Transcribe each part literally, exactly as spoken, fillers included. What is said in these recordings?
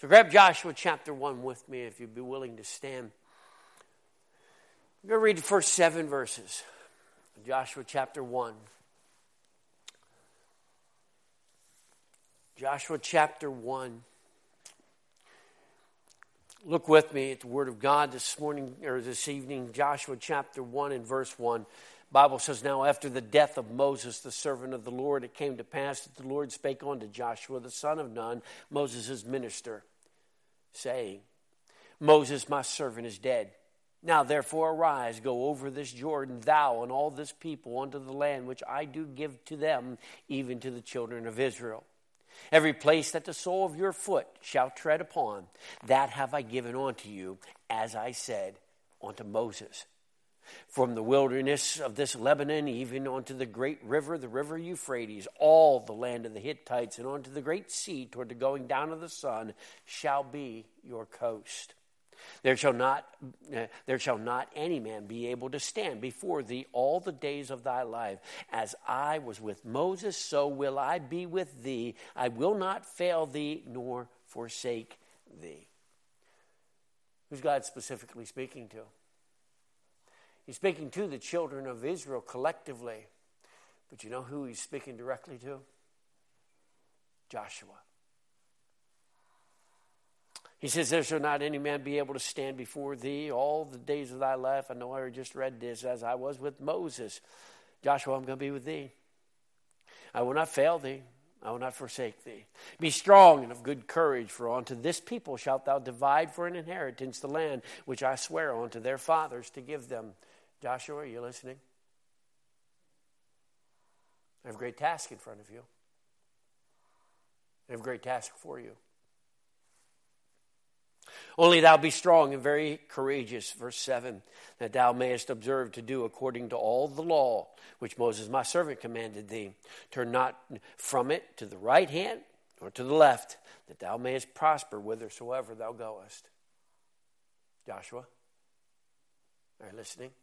So grab Joshua chapter one with me if you'd be willing to stand. I'm going to read the first seven verses. Joshua chapter one. Joshua chapter one. Look with me at the Word of God this morning or this evening. Joshua chapter one and verse one. Bible says, now after the death of Moses, the servant of the Lord, it came to pass that the Lord spake unto Joshua, the son of Nun, Moses' minister, saying, Moses, my servant, is dead. Now therefore arise, go over this Jordan, thou and all this people, unto the land which I do give to them, even to the children of Israel. Every place that the sole of your foot shall tread upon, that have I given unto you, as I said unto Moses. From the wilderness of this Lebanon, even unto the great river, the river Euphrates, all the land of the Hittites, and unto the great sea, toward the going down of the sun, shall be your coast. There shall not, uh, there shall not any man be able to stand before thee all the days of thy life. As I was with Moses, so will I be with thee. I will not fail thee, nor forsake thee. Who's God specifically speaking to? He's speaking to the children of Israel collectively. But you know who he's speaking directly to? Joshua. He says, there shall not any man be able to stand before thee all the days of thy life. I know I just read this, as I was with Moses. Joshua, I'm going to be with thee. I will not fail thee. I will not forsake thee. Be strong and of good courage, for unto this people shalt thou divide for an inheritance the land which I swear unto their fathers to give them. Joshua, are you listening? I have a great task in front of you. I have a great task for you. Only thou be strong and very courageous, verse seven, that thou mayest observe to do according to all the law which Moses my servant commanded thee. Turn not from it to the right hand or to the left, that thou mayest prosper whithersoever thou goest. Joshua, are you listening?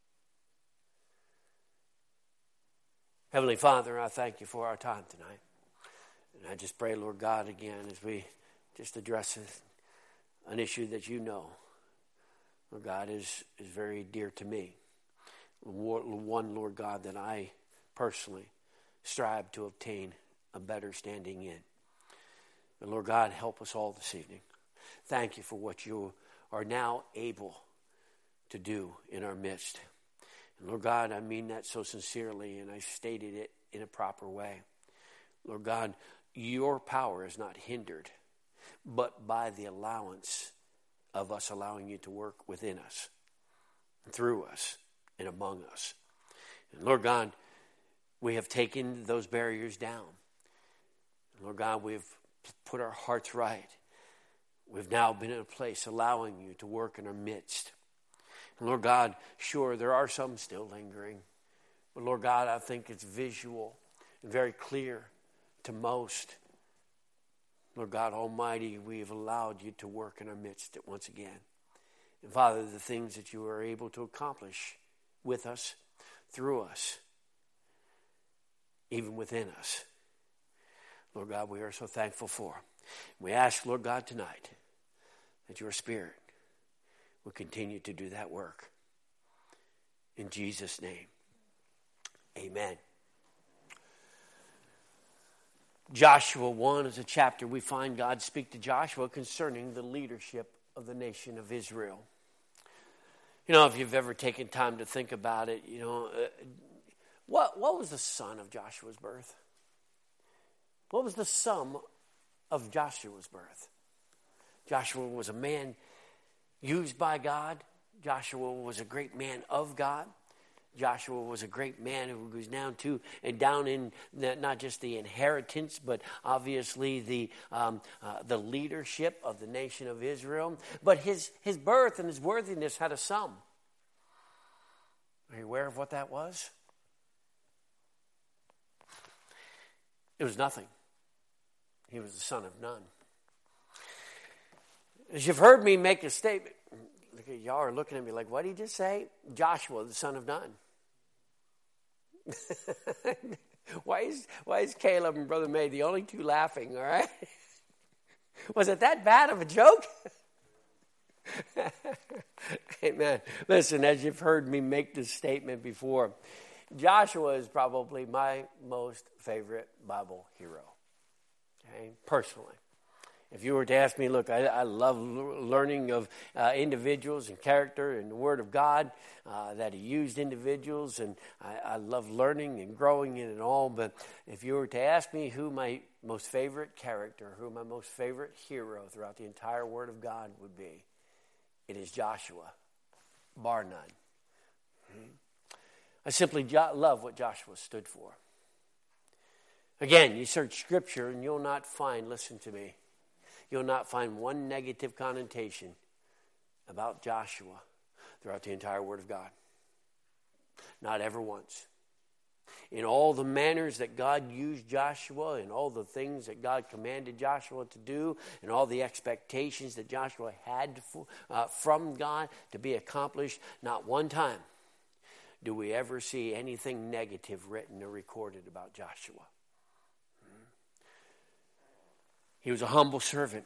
Heavenly Father, I thank you for our time tonight. And I just pray, Lord God, again, as we just address an issue that you know, Lord God, is, is very dear to me. One, Lord God, that I personally strive to obtain a better standing in. And Lord God, help us all this evening. Thank you for what you are now able to do in our midst. And Lord God, I mean that so sincerely, and I stated it in a proper way. Lord God, your power is not hindered, but by the allowance of us allowing you to work within us, through us, and among us. And Lord God, we have taken those barriers down. And Lord God, we've put our hearts right. We've now been in a place allowing you to work in our midst. And Lord God, sure, there are some still lingering. But Lord God, I think it's visual and very clear to most. Lord God Almighty, we have allowed you to work in our midst once again. And Father, the things that you are able to accomplish with us, through us, even within us, Lord God, we are so thankful for. We ask, Lord God, tonight that your Spirit will continue to do that work. In Jesus' name, amen. Joshua one is a chapter we find God speak to Joshua concerning the leadership of the nation of Israel. You know, if you've ever taken time to think about it, you know, uh, what, what was the son of Joshua's birth? What was the sum of Joshua's birth? Joshua was a man used by God. Joshua was a great man of God. Joshua was a great man who goes down to and down in the, not just the inheritance, but obviously the um, uh, the leadership of the nation of Israel. But his his birth and his worthiness had a sum. Are you aware of what that was? It was nothing. He was the son of none. As you've heard me make a statement, look at y'all are looking at me like, what did he just say? Joshua, the son of none. why is why is Caleb and Brother May the only two laughing, all right? Was it that bad of a joke? Amen. Listen, as you've heard me make this statement before, Joshua is probably my most favorite Bible hero. Okay, personally. If you were to ask me, look, I, I love learning of uh, individuals and character and the Word of God, uh, that He used individuals, and I, I love learning and growing in it all. But if you were to ask me who my most favorite character, who my most favorite hero throughout the entire Word of God would be, it is Joshua, bar none. Mm-hmm. I simply jo- love what Joshua stood for. Again, you search Scripture and you'll not find, listen to me, you'll not find one negative connotation about Joshua throughout the entire Word of God. Not ever once. In all the manners that God used Joshua, and all the things that God commanded Joshua to do, and all the expectations that Joshua had uh, from God to be accomplished, not one time do we ever see anything negative written or recorded about Joshua. He was a humble servant.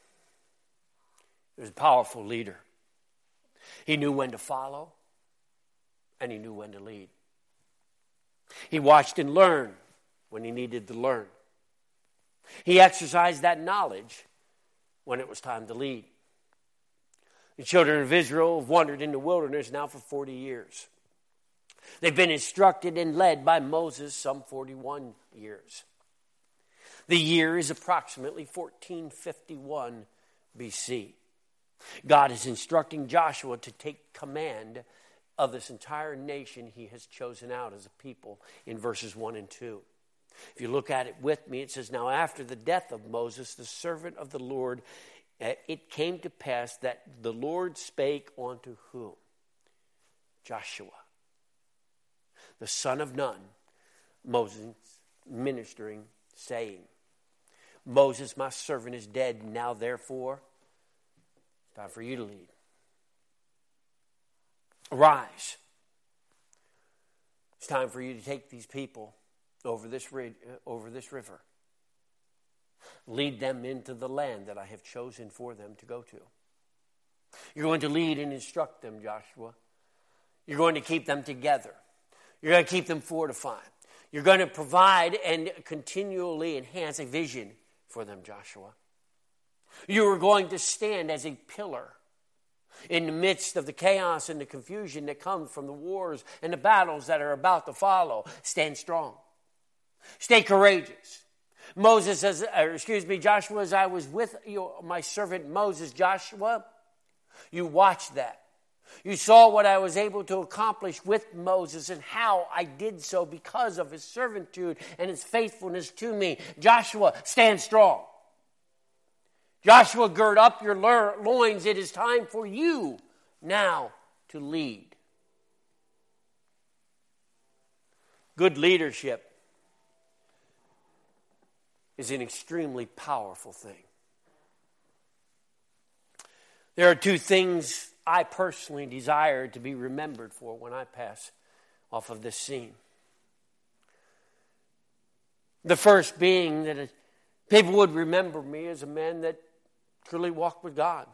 He was a powerful leader. He knew when to follow, and he knew when to lead. He watched and learned when he needed to learn. He exercised that knowledge when it was time to lead. The children of Israel have wandered in the wilderness now for forty years. They've been instructed and led by Moses some forty-one years. The year is approximately fourteen fifty-one B C. God is instructing Joshua to take command of this entire nation He has chosen out as a people in verses one and two. If you look at it with me, it says, now after the death of Moses, the servant of the Lord, it came to pass that the Lord spake unto whom? Joshua, the son of Nun, Moses ministering, saying, Moses, my servant, is dead. Now, therefore, it's time for you to lead. Arise. It's time for you to take these people over this, over this river. Lead them into the land that I have chosen for them to go to. You're going to lead and instruct them, Joshua. You're going to keep them together. You're going to keep them fortified. You're going to provide and continually enhance a vision for them, Joshua. You are going to stand as a pillar in the midst of the chaos and the confusion that comes from the wars and the battles that are about to follow. Stand strong. Stay courageous. Moses says, or excuse me, Joshua, as I was with you, my servant Moses, Joshua, you watched that. You saw what I was able to accomplish with Moses and how I did so because of his servitude and his faithfulness to me. Joshua, stand strong. Joshua, gird up your loins. It is time for you now to lead. Good leadership is an extremely powerful thing. There are two things I personally desire to be remembered for when I pass off of this scene. The first being that people would remember me as a man that truly walked with God.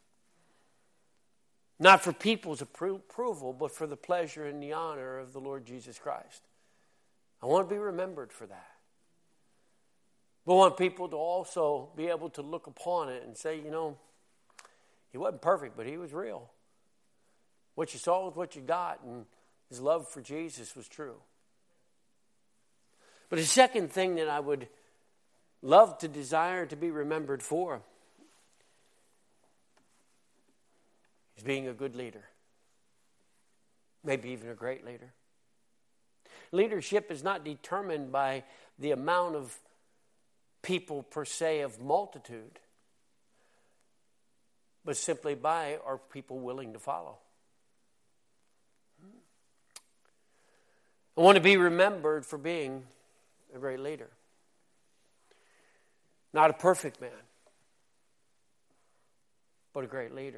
Not for people's approval, but for the pleasure and the honor of the Lord Jesus Christ. I want to be remembered for that. But I want people to also be able to look upon it and say, you know, he wasn't perfect, but he was real. What you saw was what you got, and his love for Jesus was true. But the second thing that I would love to desire to be remembered for is being a good leader. Maybe even a great leader. Leadership is not determined by the amount of people per se of multitude, but simply by are people willing to follow. I want to be remembered for being a great leader. Not a perfect man, but a great leader.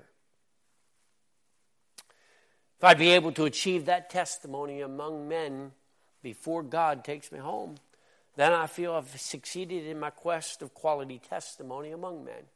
If I'd be able to achieve that testimony among men before God takes me home, then I feel I've succeeded in my quest of quality testimony among men.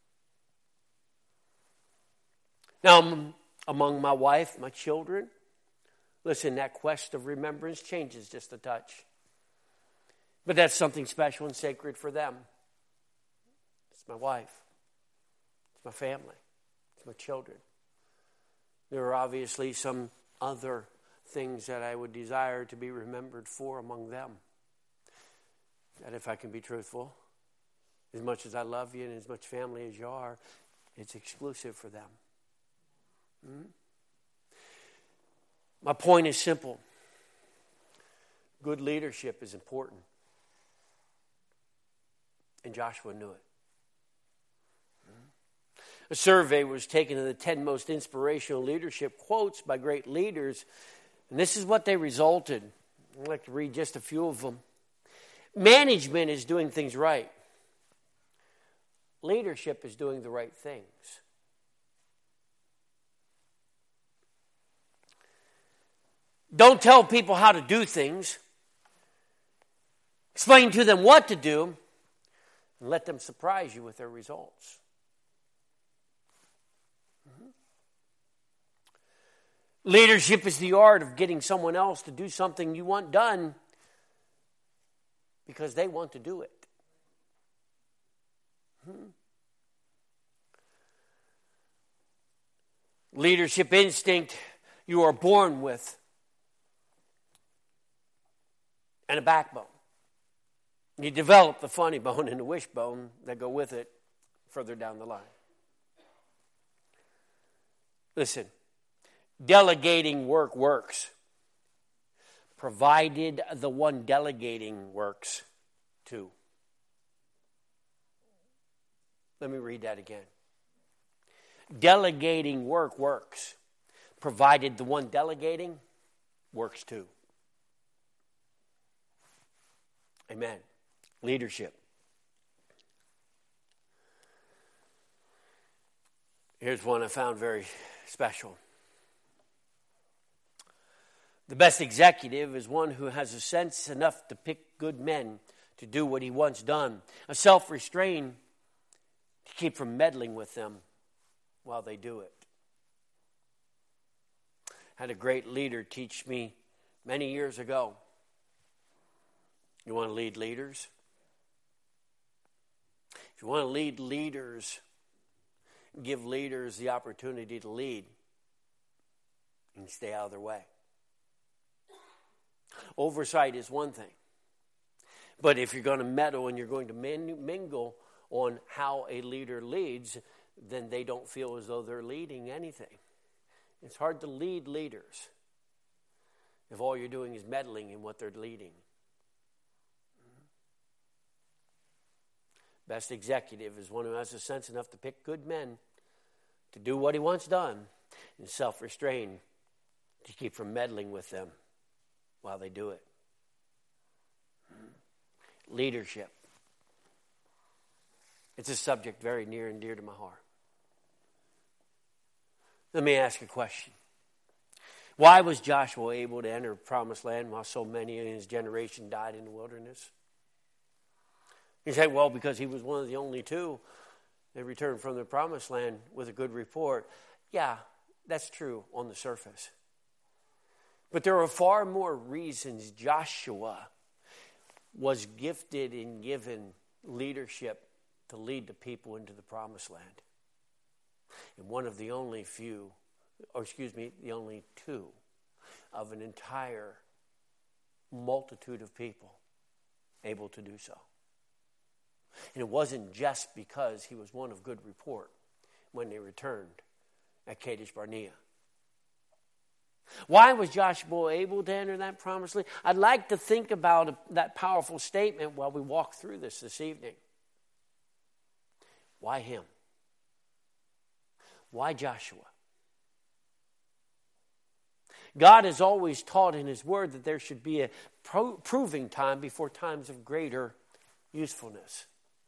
Now, among my wife, my children, listen, that quest of remembrance changes just a touch. But that's something special and sacred for them. It's my wife. It's my family. It's my children. There are obviously some other things that I would desire to be remembered for among them. That if I can be truthful, as much as I love you and as much family as you are, it's exclusive for them. Hmm? My point is simple. Good leadership is important. And Joshua knew it. A survey was taken of the ten most inspirational leadership quotes by great leaders, and this is what they resulted. I'd like to read just a few of them. Management is doing things right. Leadership is doing the right things. Don't tell people how to do things. Explain to them what to do, and let them surprise you with their results. Mm-hmm. Leadership is the art of getting someone else to do something you want done because they want to do it. Hmm. Leadership instinct you are born with, and a backbone. You develop the funny bone and the wishbone that go with it further down the line. Listen, delegating work works, provided the one delegating works too. Let me read that again. Delegating work works, provided the one delegating works too. Amen. Leadership. Here's one I found very special. The best executive is one who has a sense enough to pick good men to do what he wants done, a self-restraint to keep from meddling with them while they do it. I had a great leader teach me many years ago. You want to lead leaders? If you want to lead leaders, give leaders the opportunity to lead and stay out of their way. Oversight is one thing. But if you're going to meddle and you're going to mingle on how a leader leads, then they don't feel as though they're leading anything. It's hard to lead leaders if all you're doing is meddling in what they're leading. Best executive is one who has the sense enough to pick good men to do what he wants done and self-restrain to keep from meddling with them while they do it. Leadership. It's a subject very near and dear to my heart. Let me ask a question. Why was Joshua able to enter the promised land while so many in his generation died in the wilderness? You say, well, because he was one of the only two that returned from the promised land with a good report. Yeah, that's true on the surface. But there are far more reasons Joshua was gifted and given leadership to lead the people into the promised land. And one of the only few, or excuse me, the only two of an entire multitude of people able to do so. And it wasn't just because he was one of good report when they returned at Kadesh Barnea. Why was Joshua able to enter that promised land? I'd like to think about that powerful statement while we walk through this this evening. Why him? Why Joshua? God has always taught in his word that there should be a pro- proving time before times of greater usefulness.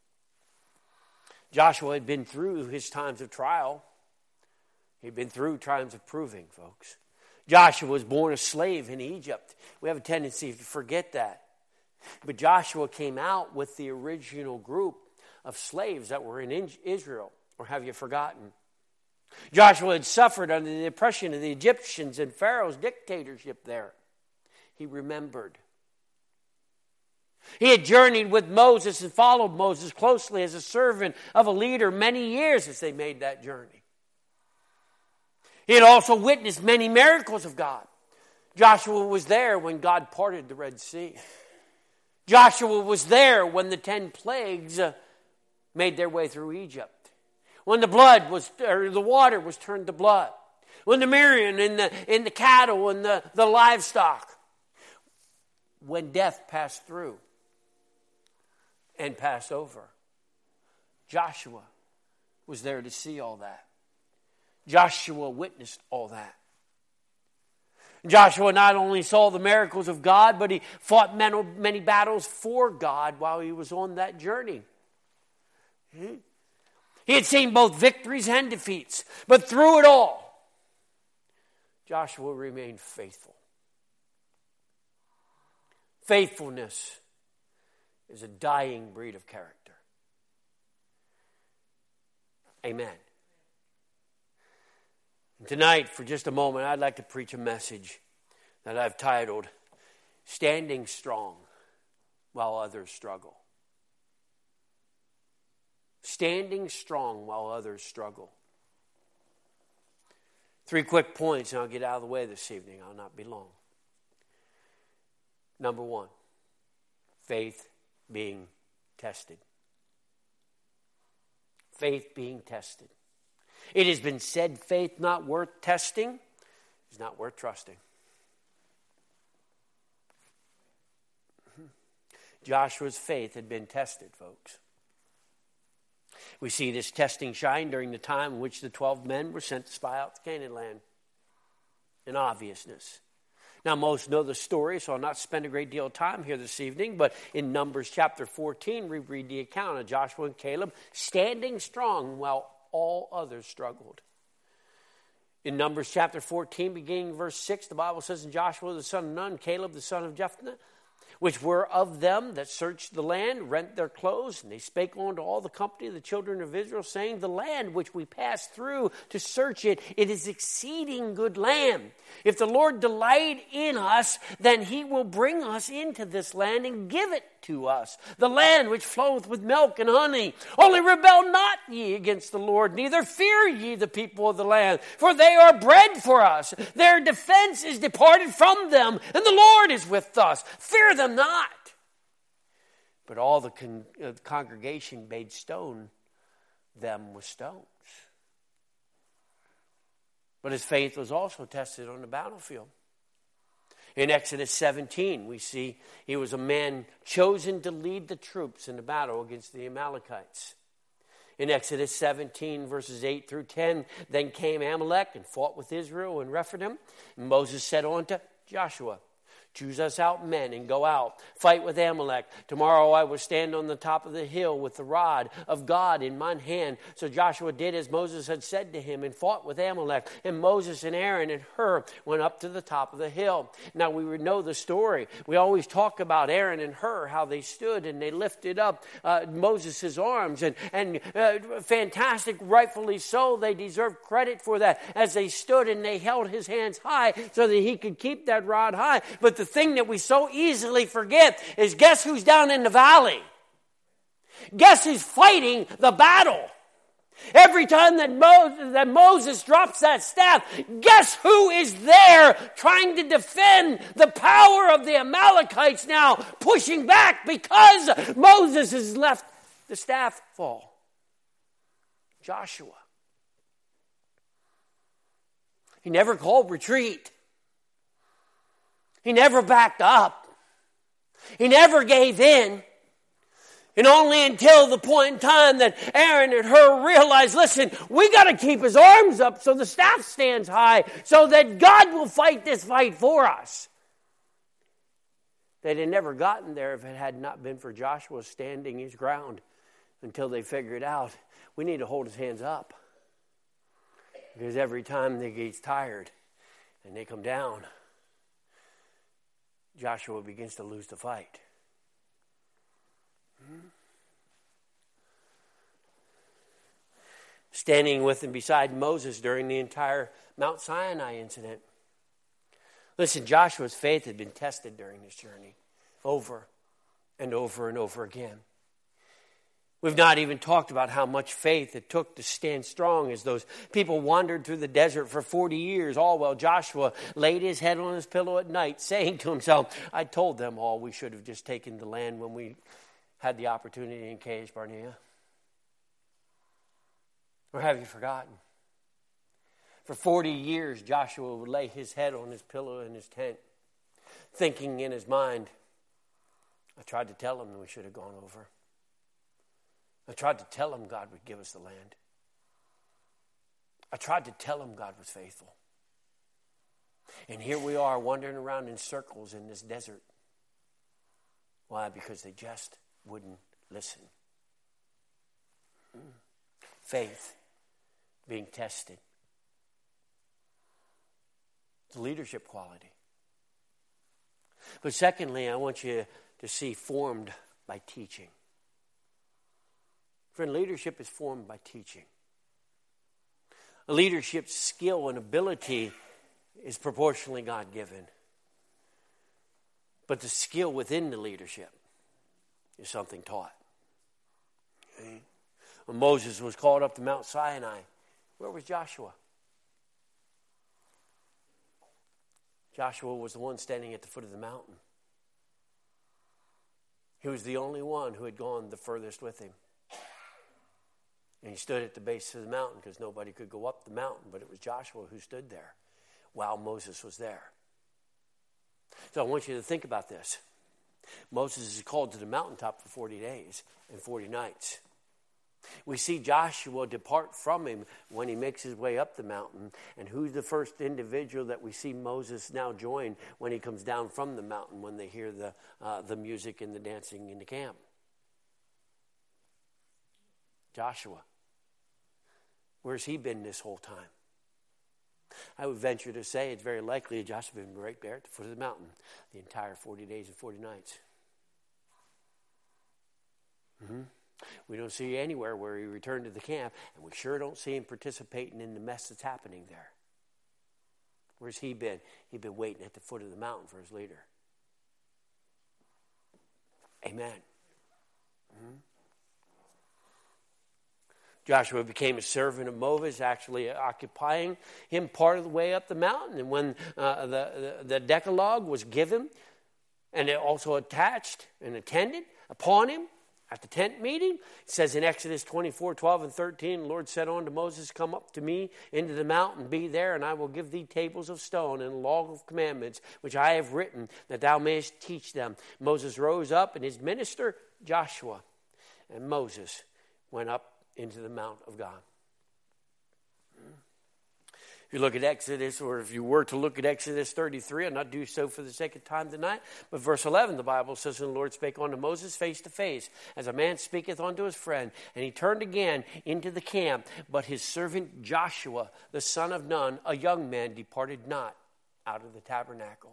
Joshua had been through his times of trial. He'd been through times of proving, folks. Joshua was born a slave in Egypt. We have a tendency to forget that. But Joshua came out with the original group of slaves that were in Israel. Or have you forgotten? Joshua had suffered under the oppression of the Egyptians and Pharaoh's dictatorship there. He remembered. He had journeyed with Moses and followed Moses closely as a servant of a leader many years as they made that journey. He had also witnessed many miracles of God. Joshua was there when God parted the Red Sea. Joshua was there when the ten plagues uh, made their way through Egypt. When the blood was, or the water was turned to blood. When the Miriam and the, and the cattle and the, the livestock. When death passed through and passed over. Joshua was there to see all that. Joshua witnessed all that. Joshua not only saw the miracles of God, but he fought many, many battles for God while he was on that journey. He had seen both victories and defeats, but through it all, Joshua remained faithful. Faithfulness is a dying breed of character. Amen. Tonight, for just a moment, I'd like to preach a message that I've titled, Standing Strong While Others Struggle. Standing strong while others struggle. Three quick points, and I'll get out of the way this evening. I'll not be long. Number one, faith being tested. Faith being tested. It has been said, faith not worth testing is not worth trusting. Joshua's faith had been tested, folks. We see this testing shine during the time in which the twelve men were sent to spy out the Canaan land. An obviousness. Now, most know the story, so I'll not spend a great deal of time here this evening, but in Numbers chapter fourteen, we read the account of Joshua and Caleb standing strong while all others struggled. In Numbers chapter fourteen, beginning verse six, the Bible says, "And Joshua the son of Nun, Caleb the son of Jephunneh, which were of them that searched the land, rent their clothes, and they spake unto all the company of the children of Israel, saying, The land which we passed through to search it, it is exceeding good land. If the Lord delight in us, then he will bring us into this land and give it to us, the land which floweth with milk and honey. Only rebel not ye against the Lord, neither fear ye the people of the land, for they are bread for us. Their defense is departed from them, and the Lord is with us. Fear them not." But all the con- uh, congregation made stone them with stones. But his faith was also tested on the battlefield. In Exodus seventeen, we see he was a man chosen to lead the troops in the battle against the Amalekites. In Exodus seventeen, verses eight through ten, then came Amalek and fought with Israel and Rephidim. And Moses said unto Joshua, "Choose us out men and go out, fight with Amalek. Tomorrow I will stand on the top of the hill with the rod of God in mine hand." So Joshua did as Moses had said to him and fought with Amalek. And Moses and Aaron and Hur went up to the top of the hill. Now we would know the story. We always talk about Aaron and Hur, how they stood and they lifted up uh, Moses' arms. And, and uh, fantastic, rightfully so. They deserve credit for that as they stood and they held his hands high so that he could keep that rod high. But the thing that we so easily forget is, guess who's down in the valley? Guess who's fighting the battle? Every time that, Mo- that Moses drops that staff, guess who is there trying to defend the power of the Amalekites now, pushing back because Moses has left the staff fall? Joshua. He never called retreat. He never backed up. He never gave in. And only until the point in time that Aaron and Hur realized, listen, we got to keep his arms up so the staff stands high so that God will fight this fight for us. They'd have never gotten there if it had not been for Joshua standing his ground until they figured out we need to hold his hands up. Because every time they get tired and they come down, Joshua begins to lose the fight. Standing with and beside Moses during the entire Mount Sinai incident. Listen, Joshua's faith had been tested during this journey over and over and over again. We've not even talked about how much faith it took to stand strong as those people wandered through the desert for forty years, all while Joshua laid his head on his pillow at night, saying to himself, I told them all we should have just taken the land when we had the opportunity in Kadesh Barnea. Or have you forgotten? For forty years, Joshua would lay his head on his pillow in his tent, thinking in his mind, I tried to tell him that we should have gone over. I tried to tell him God would give us the land. I tried to tell him God was faithful. And here we are wandering around in circles in this desert. Why? Because they just wouldn't listen. Faith being tested. It's a leadership quality. But secondly, I want you to see formed by teaching. Friend, leadership is formed by teaching. A leadership's skill and ability is proportionally God-given. But the skill within the leadership is something taught. Okay? When Moses was called up to Mount Sinai, where was Joshua? Joshua was the one standing at the foot of the mountain. He was the only one who had gone the furthest with him. And he stood at the base of the mountain because nobody could go up the mountain, but it was Joshua who stood there while Moses was there. So I want you to think about this. Moses is called to the mountaintop for forty days and forty nights. We see Joshua depart from him when he makes his way up the mountain. And who's the first individual that we see Moses now join when he comes down from the mountain when they hear the, uh, the music and the dancing in the camp? Joshua. Where's he been this whole time? I would venture to say it's very likely Joshua had been right there at the foot of the mountain the entire forty days and forty nights. Mm-hmm. We don't see anywhere where he returned to the camp, and we sure don't see him participating in the mess that's happening there. Where's he been? He'd been waiting at the foot of the mountain for his leader. Amen. Mm-hmm. Joshua became a servant of Moses, actually occupying him part of the way up the mountain. And when uh, the, the, the Decalogue was given, and it also attached and attended upon him at the tent meeting, it says in Exodus twenty-four, twelve and thirteen, the Lord said unto Moses, come up to me into the mountain, be there, and I will give thee tables of stone and a log of commandments, which I have written, that thou mayest teach them. Moses rose up, and his minister, Joshua, and Moses went up into the mount of God. If you look at Exodus, or if you were to look at Exodus thirty-three, I'll not do so for the sake of time tonight, but verse eleven, the Bible says, and the Lord spake unto Moses face to face, as a man speaketh unto his friend. And he turned again into the camp, but his servant Joshua, the son of Nun, a young man, departed not out of the tabernacle.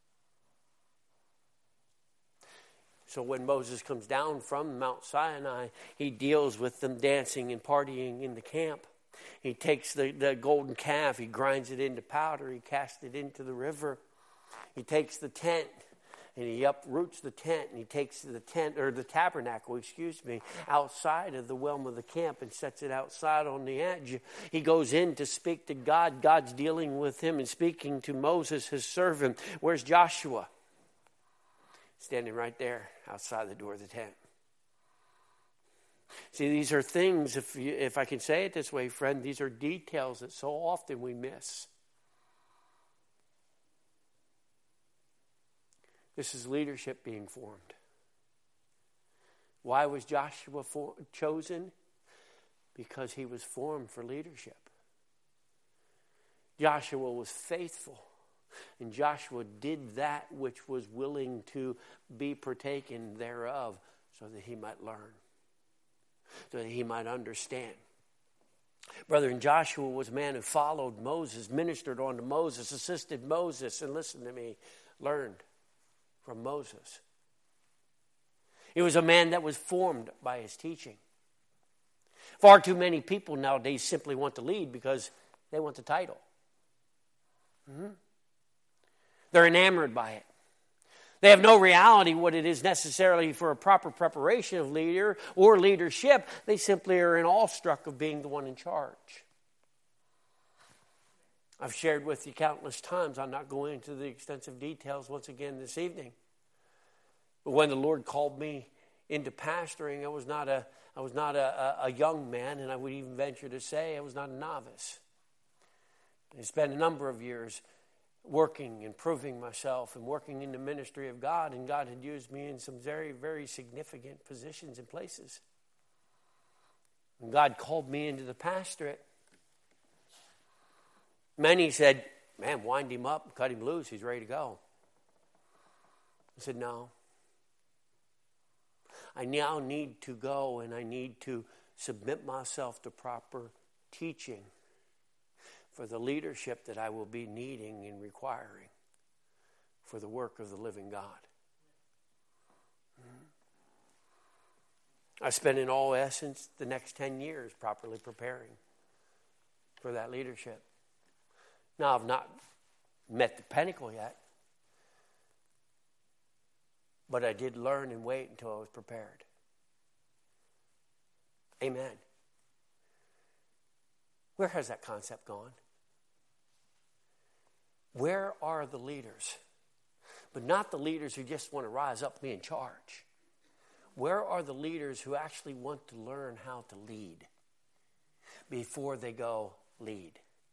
So when Moses comes down from Mount Sinai, he deals with them dancing and partying in the camp. He takes the, the golden calf, he grinds it into powder, he casts it into the river. He takes the tent and he uproots the tent, and he takes the tent, or the tabernacle, excuse me, outside of the realm of the camp and sets it outside on the edge. He goes in to speak to God. God's dealing with him and speaking to Moses, his servant. Where's Joshua? Standing right there outside the door of the tent. See, these are things, if you, if I can say it this way, friend, these are details that so often we miss. This is leadership being formed. Why was Joshua for, chosen? Because he was formed for leadership. Joshua was faithful. And Joshua did that which was willing to be partaken thereof, so that he might learn, so that he might understand. Brethren, Joshua was a man who followed Moses, ministered unto Moses, assisted Moses, and listen to me, learned from Moses. He was a man that was formed by his teaching. Far too many people nowadays simply want to lead because they want the title. Mm-hmm. They're enamored by it. They have no reality what it is necessarily for a proper preparation of leader or leadership. They simply are in awestruck of being the one in charge. I've shared with you countless times. I'm not going into the extensive details once again this evening. But when the Lord called me into pastoring, I was not a I was not a, a, a young man, and I would even venture to say I was not a novice. I spent a number of years working and proving myself and working in the ministry of God, and God had used me in some very, very significant positions and places. When God called me into the pastorate, many said, man, wind him up, cut him loose, he's ready to go. I said, no. I now need to go and I need to submit myself to proper teaching for the leadership that I will be needing and requiring for the work of the living God. I spent in all essence the next ten years properly preparing for that leadership. Now, I've not met the pinnacle yet, but I did learn and wait until I was prepared. Amen. Where has that concept gone? Where are the leaders? But not the leaders who just want to rise up and be in charge. Where are the leaders who actually want to learn how to lead before they go lead?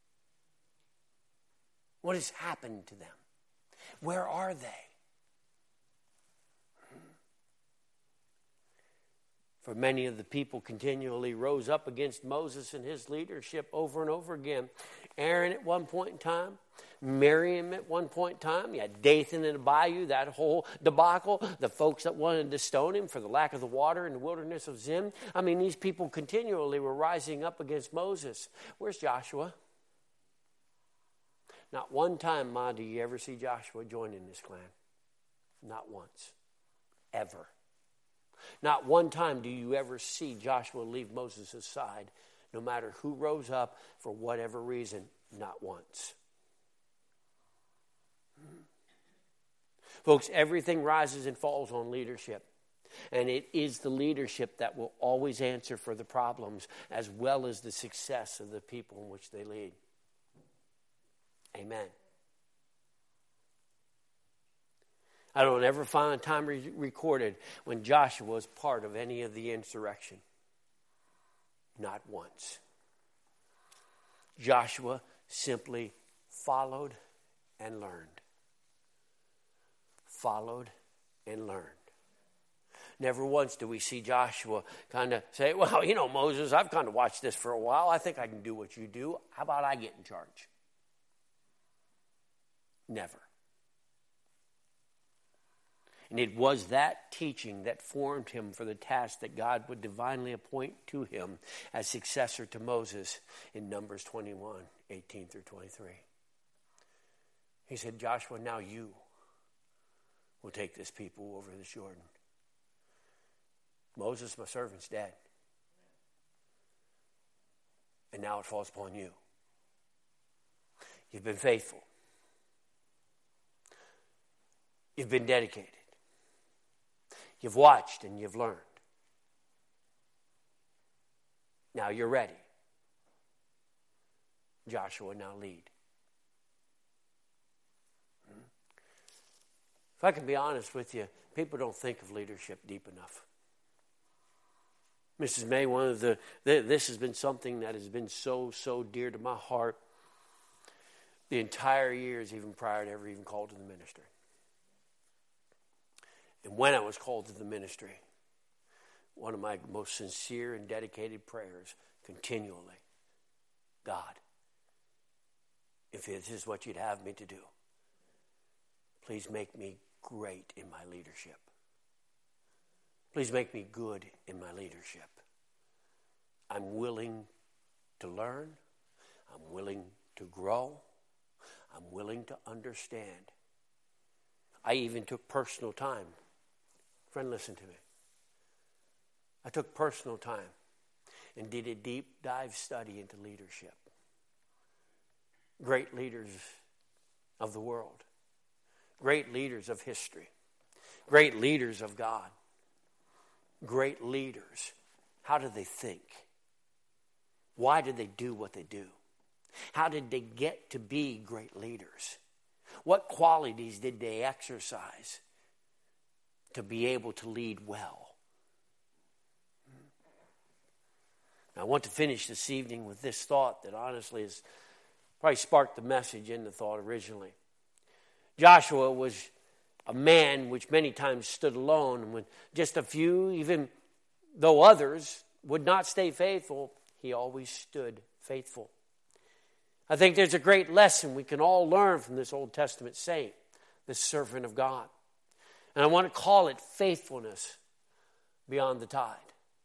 What has happened to them? Where are they? For many of the people continually rose up against Moses and his leadership over and over again. Aaron at one point in time, Miriam at one point in time, you had Dathan and Abihu, that whole debacle, the folks that wanted to stone him for the lack of the water in the wilderness of Zin. I mean, these people continually were rising up against Moses. Where's Joshua? Not one time, Ma, do you ever see Joshua join in this clan. Not once. Ever. Not one time do you ever see Joshua leave Moses' side, no matter who rose up for whatever reason. Not once. Folks, everything rises and falls on leadership. And it is the leadership that will always answer for the problems as well as the success of the people in which they lead. Amen. I don't ever find a time re- recorded when Joshua was part of any of the insurrection. Not once. Joshua simply followed and learned. Followed and learned. Never once do we see Joshua kind of say, well, you know, Moses, I've kind of watched this for a while. I think I can do what you do. How about I get in charge? Never. And it was that teaching that formed him for the task that God would divinely appoint to him as successor to Moses in Numbers twenty-one, eighteen through twenty-three. He said, Joshua, now you will take this people over the Jordan. Moses, my servant's dead. And now it falls upon you. You've been faithful. You've been dedicated. You've watched and you've learned. Now you're ready. Joshua, now lead. If I can be honest with you, people don't think of leadership deep enough. Missus May, one of the, this has been something that has been so, so dear to my heart the entire years, even prior to ever even called to the ministry. And when I was called to the ministry, one of my most sincere and dedicated prayers continually, God, if this is what you'd have me to do, please make me great in my leadership. Please make me good in my leadership. I'm willing to learn. I'm willing to grow. I'm willing to understand. I even took personal time. Friend, listen to me. I took personal time and did a deep dive study into leadership. Great leaders of the world. Great leaders of history. Great leaders of God. Great leaders. How did they think? Why did they do what they do? How did they get to be great leaders? What qualities did they exercise to be able to lead well? I want to finish this evening with this thought that honestly has probably sparked the message in the thought originally. Joshua was a man which many times stood alone, and when just a few, even though others would not stay faithful, he always stood faithful. I think there's a great lesson we can all learn from this Old Testament saint, this servant of God. And I want to call it faithfulness beyond the tide.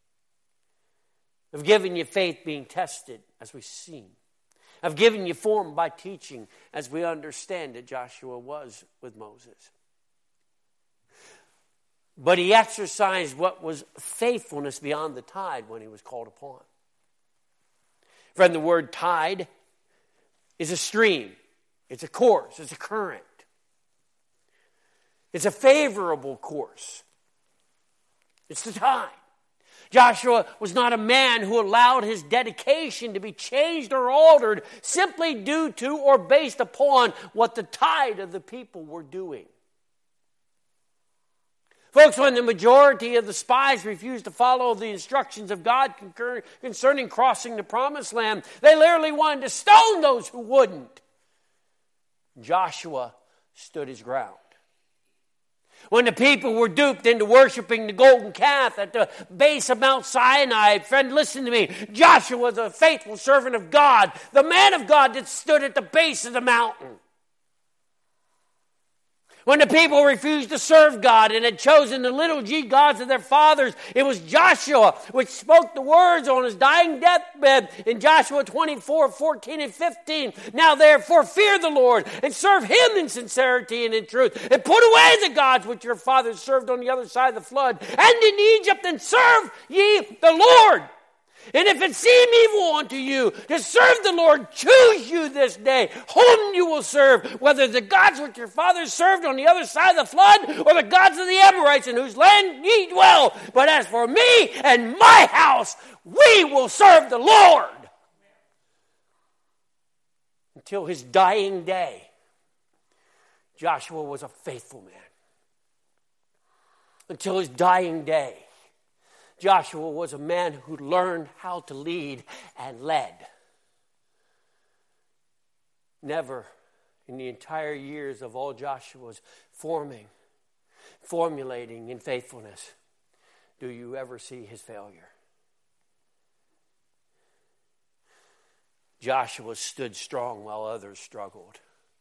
I've given you faith being tested, as we've seen. I've given you form by teaching, as we understand that Joshua was with Moses. But he exercised what was faithfulness beyond the tide when he was called upon. Friend, the word tide is a stream. It's a course. It's a current. It's a favorable course. It's the tide. Joshua was not a man who allowed his dedication to be changed or altered simply due to or based upon what the tide of the people were doing. Folks, when the majority of the spies refused to follow the instructions of God concerning crossing the promised land, they literally wanted to stone those who wouldn't. Joshua stood his ground. When the people were duped into worshiping the golden calf at the base of Mount Sinai, friend, listen to me. Joshua was a faithful servant of God, the man of God that stood at the base of the mountain. When the people refused to serve God and had chosen the little g gods of their fathers, it was Joshua which spoke the words on his dying deathbed in Joshua twenty-four, fourteen, and fifteen. Now therefore fear the Lord and serve him in sincerity and in truth, and put away the gods which your fathers served on the other side of the flood and in Egypt, and serve ye the Lord. And if it seem evil unto you to serve the Lord, choose you this day whom you will serve, whether the gods which your fathers served on the other side of the flood, or the gods of the Amorites in whose land ye dwell. But as for me and my house, we will serve the Lord. Until his dying day, Joshua was a faithful man. Until his dying day, Joshua was a man who learned how to lead and led. Never in the entire years of all Joshua's forming, formulating in faithfulness, do you ever see his failure. Joshua stood strong while others struggled.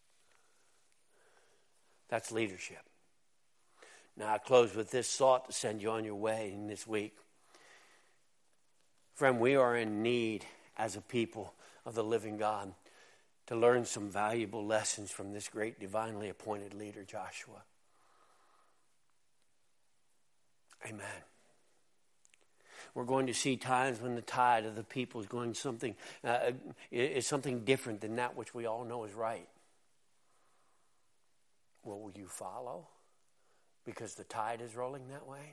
That's leadership. Now I close with this thought to send you on your way in this week. Friend, we are in need as a people of the living God to learn some valuable lessons from this great divinely appointed leader, Joshua. Amen. We're going to see times when the tide of the people is going something uh, is something different than that which we all know is right. Well, will you follow? Because the tide is rolling that way.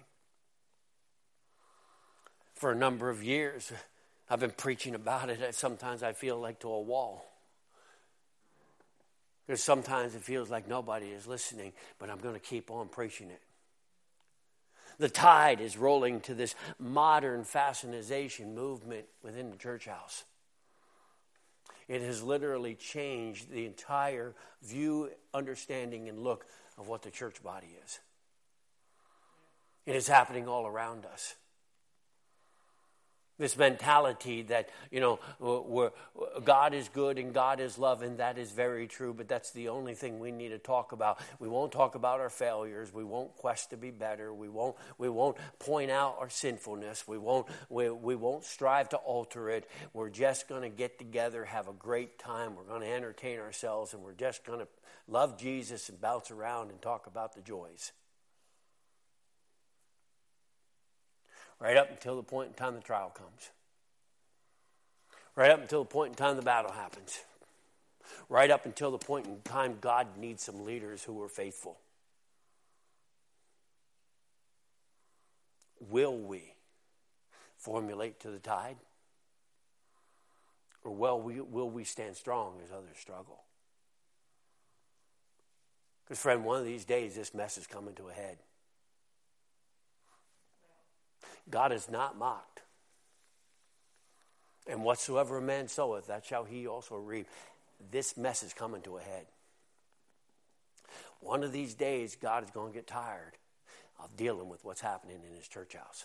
For a number of years, I've been preaching about it. Sometimes I feel like to a wall. Because sometimes it feels like nobody is listening, but I'm going to keep on preaching it. The tide is rolling to this modern fascinization movement within the church house. It has literally changed the entire view, understanding, and look of what the church body is. It is happening all around us. This mentality that, you know, we're, God is good and God is love, and that is very true, but that's the only thing we need to talk about. We won't talk about our failures. We won't quest to be better. We won't we won't point out our sinfulness. We won't we, we won't strive to alter it. We're just going to get together, have a great time. We're going to entertain ourselves, and we're just going to love Jesus and bounce around and talk about the joys. Right up until the point in time the trial comes. Right up until the point in time the battle happens. Right up until the point in time God needs some leaders who are faithful. Will we formulate to the tide? Or will we, will we stand strong as others struggle? Because, friend, one of these days this mess is coming to a head. God is not mocked. And whatsoever a man soweth, that shall he also reap. This mess is coming to a head. One of these days, God is going to get tired of dealing with what's happening in his church house.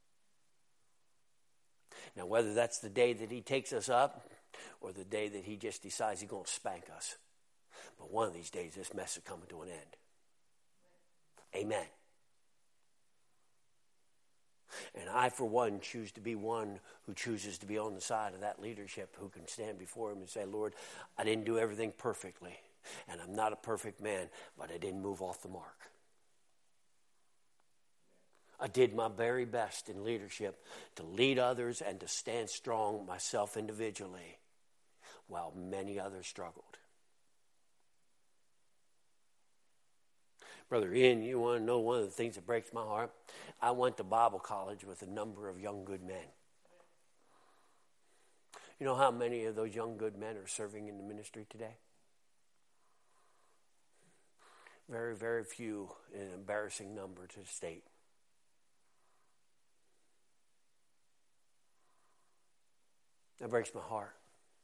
Now, whether that's the day that he takes us up or the day that he just decides he's going to spank us, but one of these days, this mess is coming to an end. Amen. And I, for one, choose to be one who chooses to be on the side of that leadership, who can stand before him and say, Lord, I didn't do everything perfectly, and I'm not a perfect man, but I didn't move off the mark. I did my very best in leadership to lead others and to stand strong myself individually while many others struggled. Brother Ian, you want to know one of the things that breaks my heart? I went to Bible college with a number of young good men. You know how many of those young good men are serving in the ministry today? Very, very few, an embarrassing number to the state. That breaks my heart.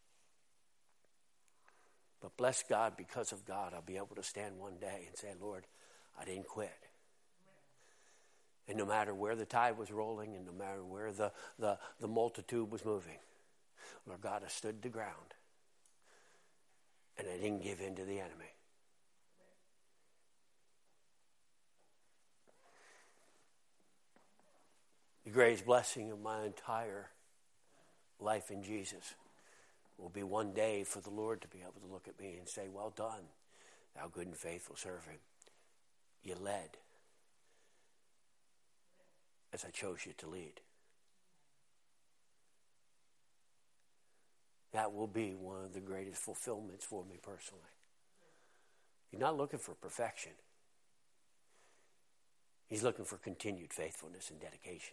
But bless God, because of God, I'll be able to stand one day and say, Lord, I didn't quit. And no matter where the tide was rolling and no matter where the, the, the multitude was moving, Lord God, I stood the ground and I didn't give in to the enemy. The greatest blessing of my entire life in Jesus will be one day for the Lord to be able to look at me and say, well done, thou good and faithful servant. You led as I chose you to lead. That will be one of the greatest fulfillments for me personally. You're not looking for perfection. He's looking for continued faithfulness and dedication.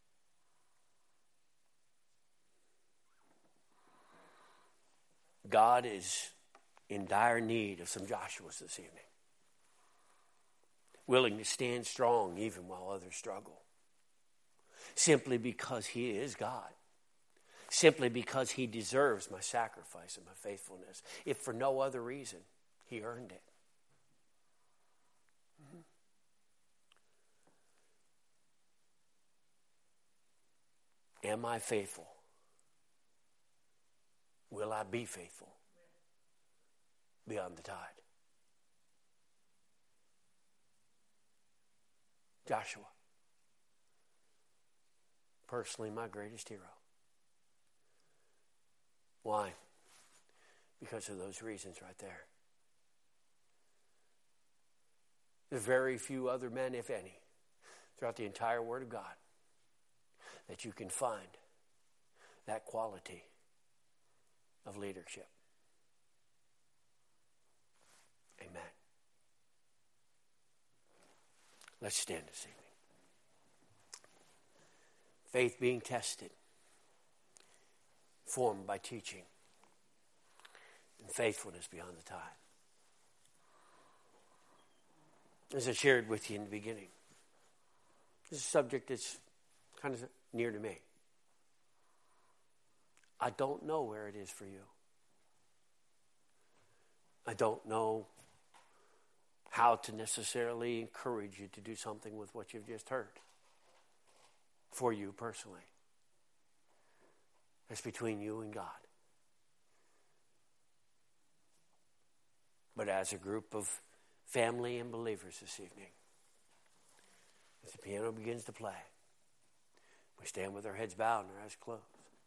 God is in dire need of some Joshuas this evening, willing to stand strong even while others struggle, simply because he is God, simply because he deserves my sacrifice and my faithfulness. If for no other reason, he earned it. Mm-hmm. Am I faithful? Will I be faithful beyond the tide? Joshua, personally my greatest hero. Why? Because of those reasons right there. There's very few other men, if any, throughout the entire Word of God that you can find that quality of leadership. Amen. Let's stand this evening. Faith being tested, formed by teaching, and faithfulness beyond the tide. As I shared with you in the beginning, this is a subject that's kind of near to me. I don't know where it is for you. I don't know how to necessarily encourage you to do something with what you've just heard. For you personally. It's between you and God. But as a group of family and believers this evening, as the piano begins to play, we stand with our heads bowed and our eyes closed.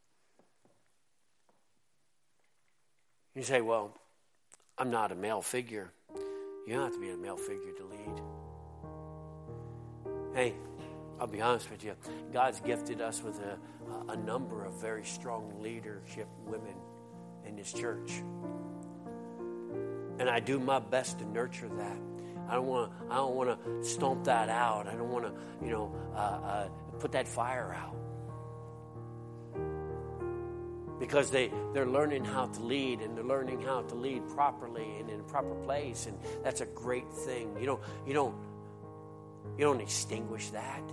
You say, well, I'm not a male figure. You don't have to be a male figure to lead. Hey, I'll be honest with you. God's gifted us with a, a number of very strong leadership women in this church. And I do my best to nurture that. I don't want to. I don't want to stomp that out. I don't want to, you know, uh, uh, put that fire out. Because they, they're learning how to lead, and they're learning how to lead properly and in a proper place, and that's a great thing. You don't, you don't, you don't extinguish that.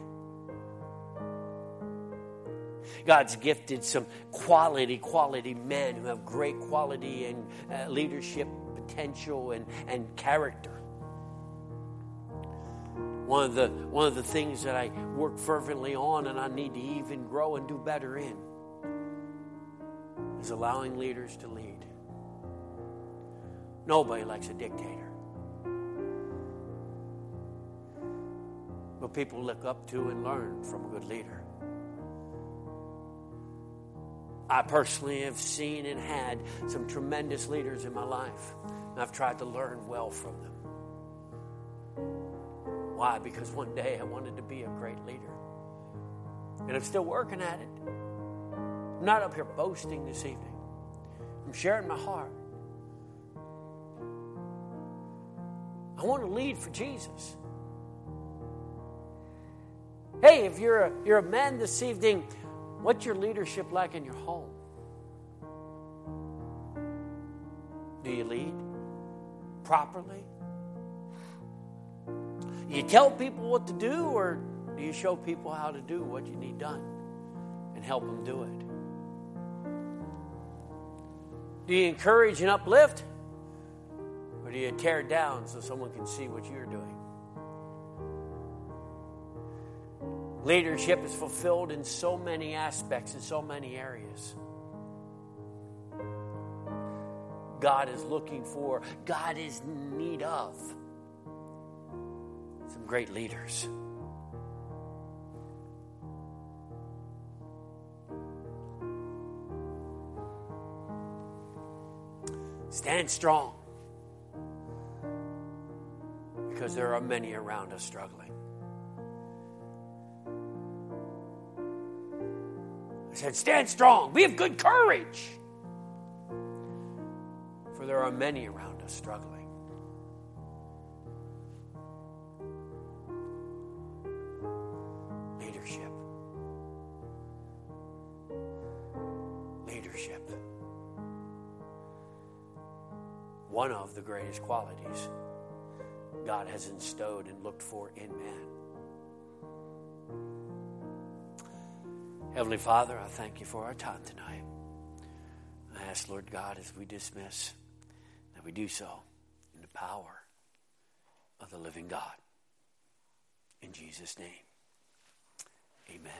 God's gifted some quality, quality men who have great quality and uh, leadership potential and, and character. One of the one of the things that I work fervently on, and I need to even grow and do better in, is allowing leaders to lead. Nobody likes a dictator. But people look up to and learn from a good leader. I personally have seen and had some tremendous leaders in my life. And I've tried to learn well from them. Why? Because one day I wanted to be a great leader. And I'm still working at it. I'm not up here boasting this evening. I'm sharing my heart. I want to lead for Jesus. Hey, if you're a, you're a man this evening, what's your leadership like in your home? Do you lead properly? Do you tell people what to do, or do you show people how to do what you need done and help them do it? Do you encourage and uplift, or do you tear down so someone can see what you're doing? Leadership is fulfilled in so many aspects, in so many areas. God is looking for, God is in need of some great leaders. Stand strong, because there are many around us struggling. I said, stand strong. Be of good courage. For there are many around us struggling. Leadership. Leadership. One of the greatest qualities God has bestowed and looked for in man. Heavenly Father, I thank you for our time tonight. I ask, Lord God, as we dismiss, that we do so in the power of the living God. In Jesus' name, amen.